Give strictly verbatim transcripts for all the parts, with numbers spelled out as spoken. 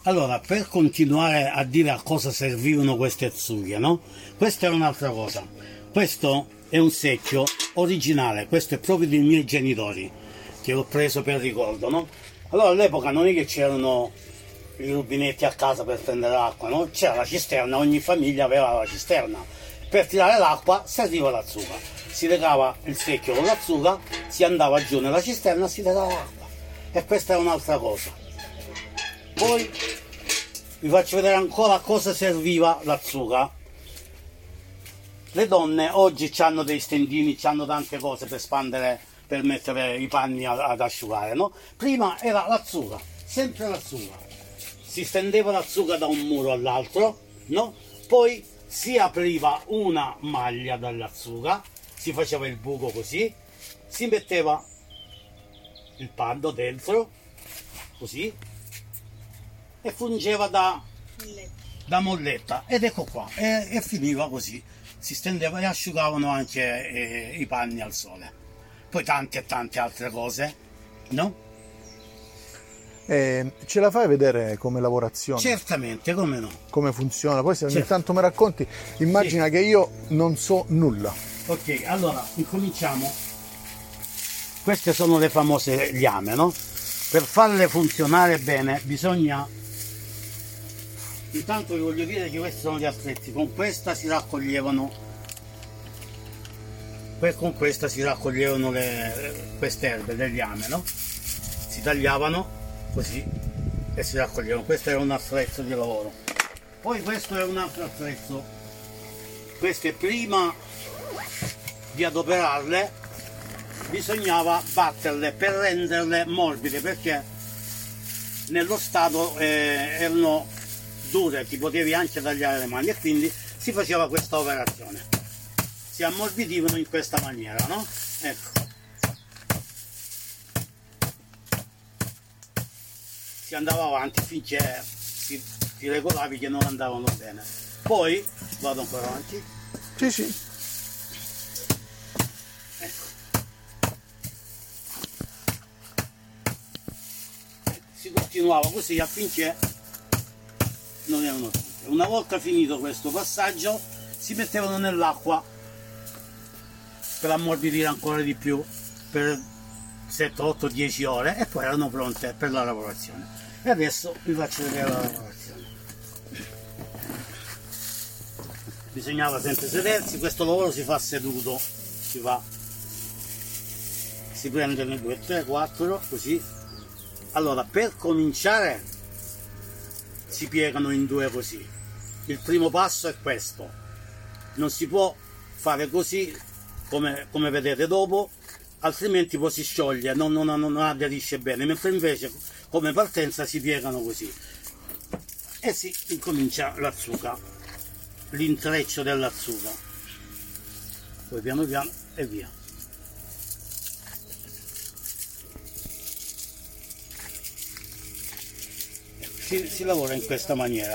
Allora, per continuare a dire a cosa servivano queste azzughe, no? Questa è un'altra cosa. Questo è un secchio originale, questo è proprio dei miei genitori, che l'ho preso per ricordo, no? Allora all'epoca non è che c'erano i rubinetti a casa per prendere l'acqua, no? C'era la cisterna, ogni famiglia aveva la cisterna. Per tirare l'acqua serviva l'azzuga. Si legava il secchio con l'azzuga, si andava giù nella cisterna e si tirava l'acqua. E questa è un'altra cosa. Poi vi faccio vedere ancora a cosa serviva l'azzuga. Le donne oggi hanno dei stendini, hanno tante cose per spandere, per mettere i panni ad asciugare, no? Prima era l'azzuga, sempre l'azzuga. Si stendeva l'azzuga da un muro all'altro, no? Poi si apriva una maglia dall'azzuga, si faceva il buco così, si metteva il panno dentro, così, e fungeva da, da molletta. Ed ecco qua, e, e finiva così. Si stendeva e asciugavano anche eh, i panni al sole. Poi tante e tante altre cose, no? Eh, ce la fai vedere come lavorazione? Certamente, come no? Come funziona? Poi se ogni Certo. tanto mi racconti, immagina Sì. che io non so nulla. Ok, allora incominciamo. Queste sono le famose liame, no? Per farle funzionare bene bisogna... Intanto vi voglio dire che questi sono gli attrezzi. Con questa si raccoglievano, con questa si raccoglievano le, queste erbe, le liame, no? Si tagliavano così e si raccoglievano. Questo era un attrezzo di lavoro. Poi questo è un altro attrezzo. Queste prima di adoperarle bisognava batterle per renderle morbide, perché nello stato eh, erano dure, ti potevi anche tagliare le mani, e quindi si faceva questa operazione, si ammorbidivano in questa maniera, no? Ecco, si andava avanti finché si, ti regolavi che non andavano bene. Poi vado ancora avanti. Sì, sì. Ecco, si continuava così affinché non erano tante. Una volta finito questo passaggio si mettevano nell'acqua per ammorbidire ancora di più per sette, otto, dieci ore, e poi erano pronte per la lavorazione. E adesso vi faccio vedere la lavorazione. Bisognava sempre sedersi, questo lavoro si fa seduto, si fa, si prendono due, tre, quattro, così. Allora, per cominciare si piegano in due così. Il primo passo è questo, non si può fare così come, come vedete dopo, altrimenti poi si scioglie, non, non, non aderisce bene, mentre invece come partenza si piegano così e si incomincia l'azzuga, l'intreccio dell'azzuga, poi piano piano e via. Si, si lavora in questa maniera.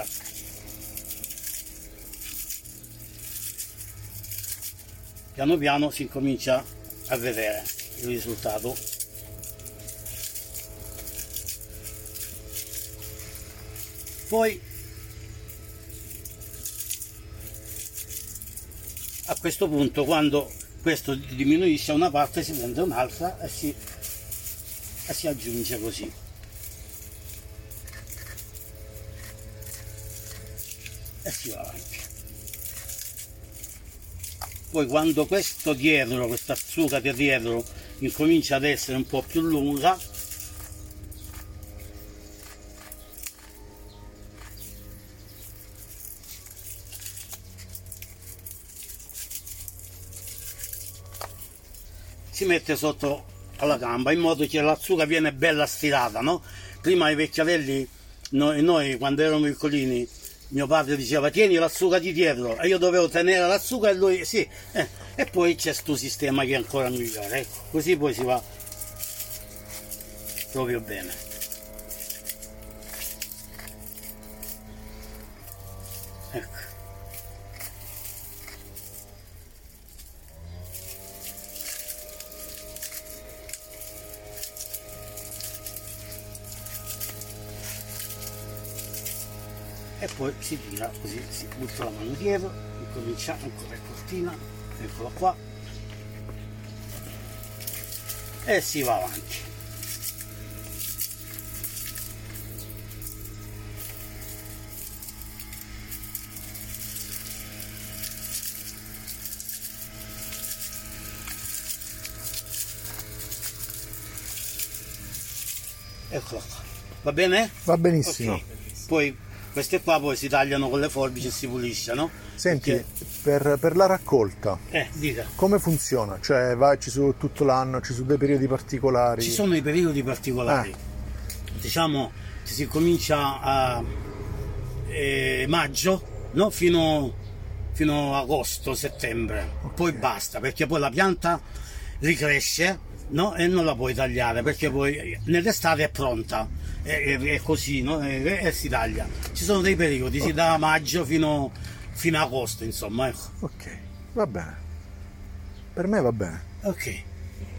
Piano piano si incomincia a vedere il risultato. Poi a questo punto, quando questo diminuisce una parte, si prende un'altra e si, e si aggiunge così. E si va avanti. Poi quando questo dietro, questa azzuga di dietro incomincia ad essere un po' più lunga, si mette sotto alla gamba in modo che l'azzuga viene bella stirata, no? Prima i vecchiarelli, noi, noi quando eravamo piccolini, mio padre diceva tieni l'azzuga di dietro, e io dovevo tenere l'azzuga e lui sì, eh. E poi c'è sto sistema che è ancora migliore, ecco, così poi si va proprio bene. Ecco. e poi si tira così, si butta la mano dietro, comincia ancora in cortina, eccolo qua, e si va avanti. Eccola qua, va bene? Va benissimo. Okay. Poi queste qua poi si tagliano con le forbici e si pulisce, no? Senti, Perché... per, per la raccolta, eh, dica. come funziona? Cioè, vai, ci sono tutto l'anno, ci sono dei periodi particolari? Ci sono i periodi particolari. Ah. Diciamo che si comincia a eh, maggio, no? Fino, fino a agosto, settembre. Okay. Poi basta, perché poi la pianta ricresce, no? E non la puoi tagliare, perché poi nell'estate è pronta. È, è così, no? E, e si taglia. Ci sono dei periodi, si da maggio fino, fino a agosto, insomma, ecco. Ok, va bene. Per me va bene. Ok.